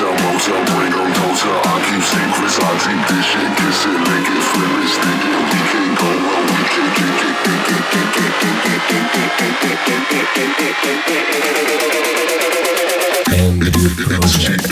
motel, bring 'em total. I keep secrets, I keep this shit, kiss it, lick it, flip it, stick it. We can't go well, we can't And the project.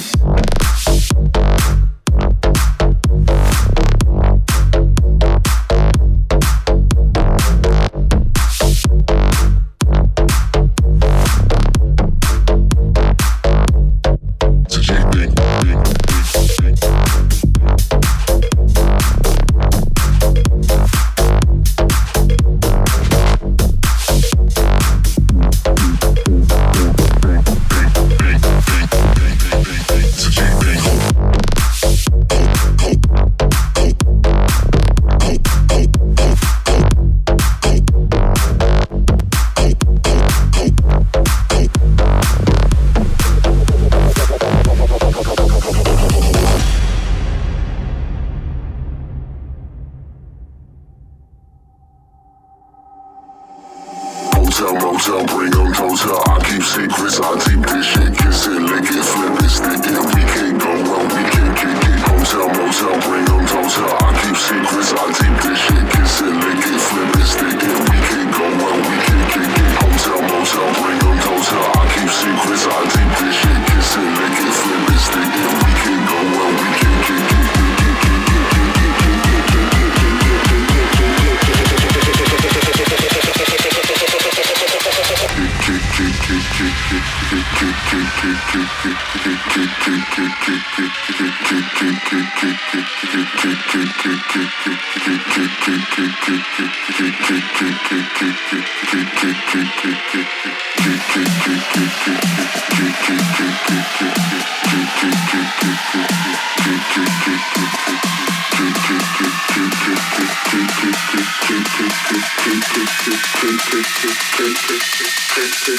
motel, bring 'em total. I keep secrets, I keep this shit, kiss it, lick it, flip it, stick it. We can't go well, we can't kick it. Hotel, motel, bring 'em total. I keep secrets, I keep this shit, kiss it, lick it, flip it, stick it. We can't go well, we can't kick it. Hotel, motel, bring 'em total. I keep secrets, I keep this shit, kiss it, lick it, flip it, stick it. We can't go well, we can't kick it.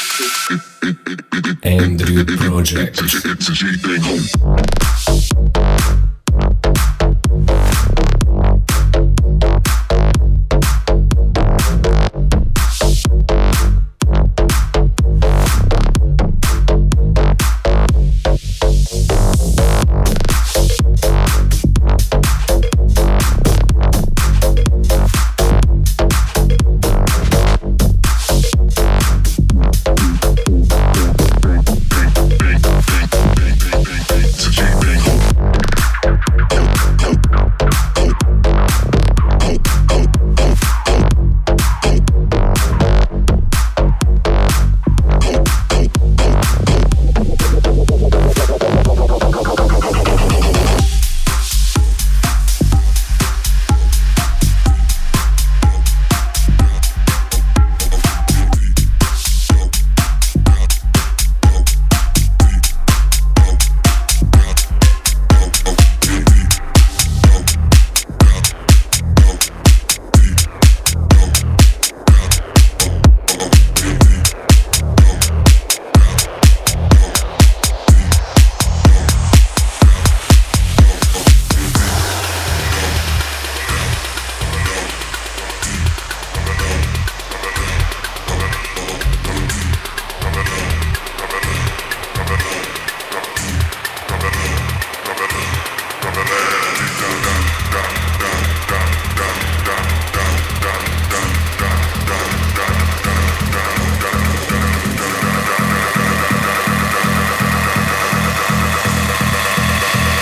Andrew Project.